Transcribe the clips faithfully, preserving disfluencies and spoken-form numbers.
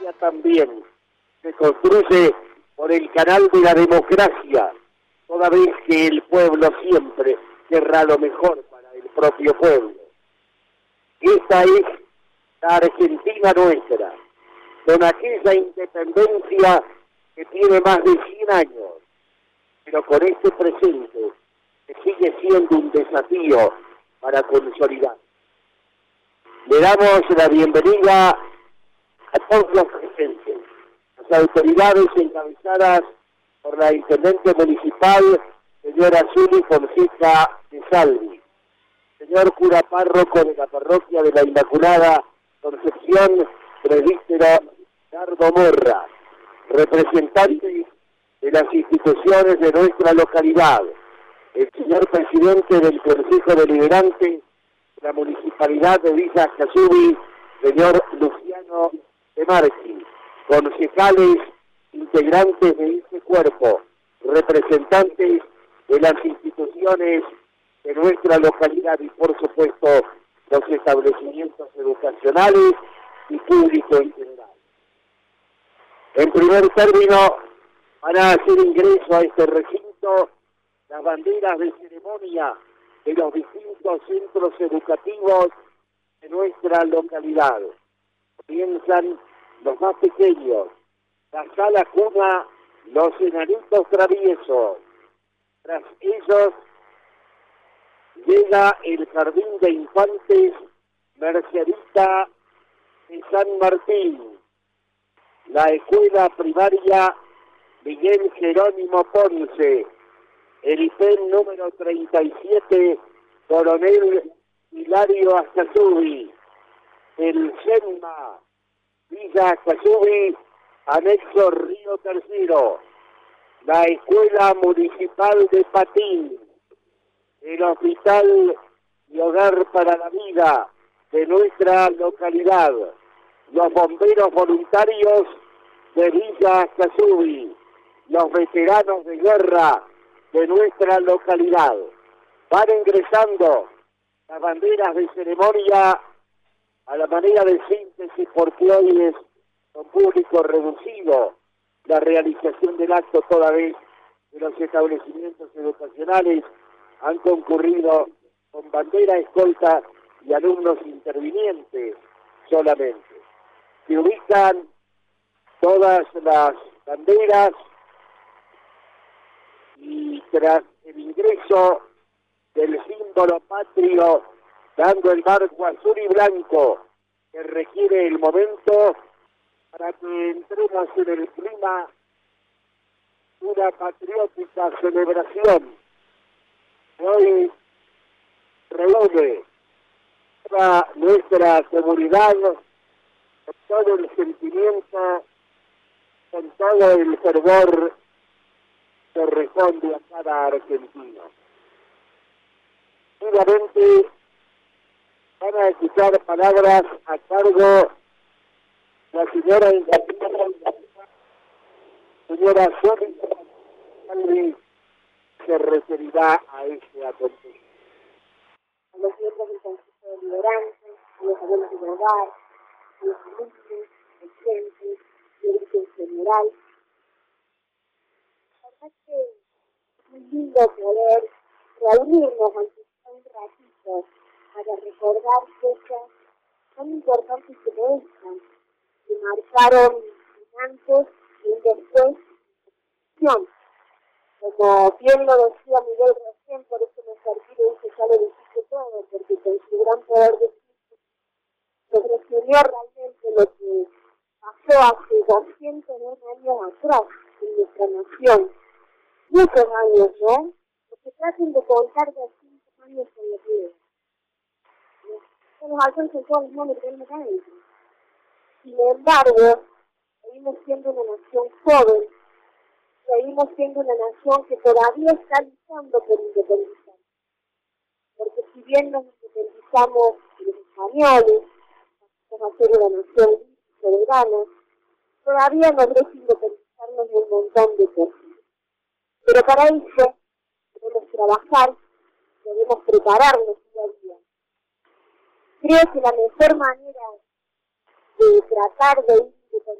justicia también se construye por el canal de la democracia, toda vez que el pueblo siempre querrá lo mejor para el propio pueblo. Esta es la Argentina nuestra, con aquella independencia que tiene más de cien años, pero con este presente que sigue siendo un desafío para consolidar. Le damos la bienvenida a todos los presentes, las autoridades encabezadas por la Intendente Municipal, señora Zuli Fonseca de Salvi, señor cura párroco de la Parroquia de la Inmaculada Concepción, presbítero Nardo Morra, representantes de las instituciones de nuestra localidad, el señor presidente del Consejo Deliberante de la Municipalidad de Villa Ascasubi, señor Luciano de Marchi, concejales integrantes de este cuerpo, representantes de las instituciones de nuestra localidad y por supuesto los establecimientos educacionales y público en general. En primer término, van a hacer ingreso a este recinto las banderas de ceremonia de los distintos centros educativos de nuestra localidad. Comienzan los más pequeños, la sala cuna, los enanitos traviesos. Tras ellos llega el jardín de infantes Mercedita de San Martín, la escuela primaria Miguel Jerónimo Ponce, el I P E N número treinta y siete, Coronel Hilario Ascasubi, el SENMA, Villa Ascasubi, anexo Río Tercero, la Escuela Municipal de Patín, el Hospital y Hogar para la Vida de nuestra localidad, los bomberos voluntarios de Villa Ascasubi, los veteranos de guerra de nuestra localidad. Van ingresando las banderas de ceremonia a la manera de síntesis porque hoy es con público reducido la realización del acto, toda vez que los establecimientos educacionales han concurrido con bandera, escolta y alumnos intervinientes solamente. Se ubican todas las banderas y tras el ingreso del símbolo patrio, dando el marco azul y blanco que requiere el momento para que entremos en el clima de una patriótica celebración que hoy reúne toda nuestra comunidad con todo el sentimiento, con todo el fervor que corresponde a cada argentino. Seguramente van a escuchar palabras a cargo de la señora señora Zuli, se referirá a este acontecimiento. A los miembros del Consejo Deliberante, a los abuelos del hogar, a los alumnos, docentes, y el en general. La verdad que es muy lindo poder reunirnos aunque sea un ratito para recordar cosas tan importantes como estas, que marcaron un antes y un después de la Como bien lo decía Miguel recién, por eso me serví de que ya lo dijiste todo, porque con su gran poder de espíritu se resumió realmente lo que pasó hace doscientos años atrás en nuestra nación. Muchos años, ¿no? Porque traten de contar doscientos años con los dedos. Se nos alcanzan todos los nombres que tenemos adentro. Sin embargo, seguimos siendo una nación joven, seguimos siendo una nación que todavía está luchando por independizar. Porque si bien nos independizamos de los españoles, vamos a ser una nación soberana, todavía nos resta independizarnos de un montón de cosas. Pero para eso debemos trabajar, debemos prepararnos día a día. Creo que la mejor manera de tratar de independizarnos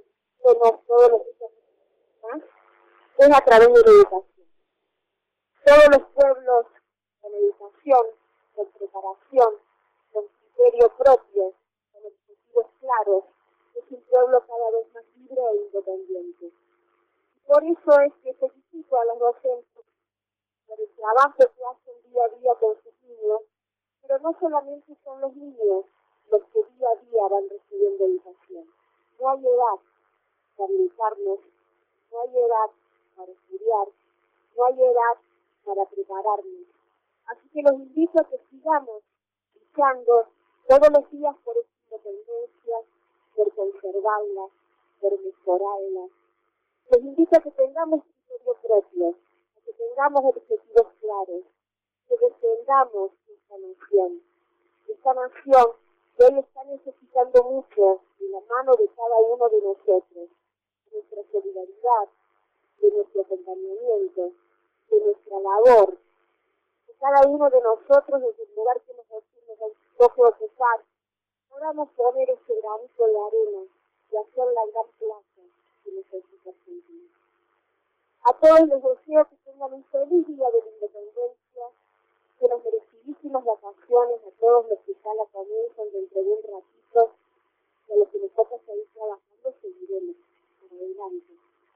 somos todos los hijos más, es a través de la educación. Todos los pueblos con educación, con preparación, con criterio propio, con objetivos claros, es un pueblo cada vez más libre e independiente. Por eso es que felicito a los docentes por el trabajo que hacen día a día con sus niños, pero no solamente son los niños los que día a día van recibiendo educación. No hay edad para educarnos, no hay edad para estudiar, no hay edad para prepararnos. Así que los invito a que sigamos luchando todos los días por esta independencia, por conservarla, por mejorarla. Les invito a que tengamos criterio propio, a que tengamos objetivos claros, que defendamos esta nación, esta nación que hoy está necesitando mucho de la mano de cada uno de nosotros, de nuestra solidaridad, de nuestro acompañamiento, de nuestra labor, que cada uno de nosotros, desde el lugar que nos, nos toque ocupar, podamos poner ese granito de arena y hacer la gran plaza que necesita Argentina. A todos les deseo que tengan un feliz día de la independencia, que las merecidísimas vacaciones a todos los que ya la comienzan dentro de un ratito, y a los que nos toca seguir trabajando, seguiremos para adelante.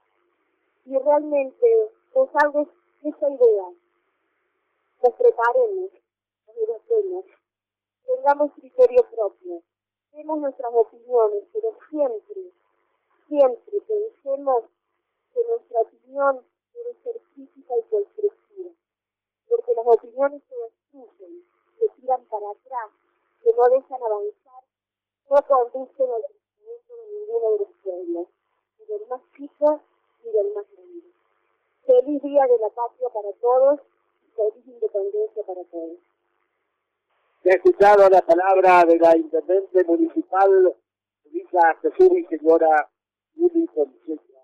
Y realmente nos hago esa idea, nos preparemos, nos eduquemos, tengamos criterio propio, demos nuestras opiniones, pero siempre, siempre pensemos que nuestra opinión debe ser crítica y constructiva, porque las opiniones se destruyen, se tiran para atrás, que no dejan avanzar, no conducen al crecimiento de ninguno de los pueblos, ni del más chico ni del más grande. Feliz Día de la Patria para todos y feliz independencia para todos. Se ha escuchado la palabra de la intendente municipal, Villa Jesús y señora Juli Fonseca.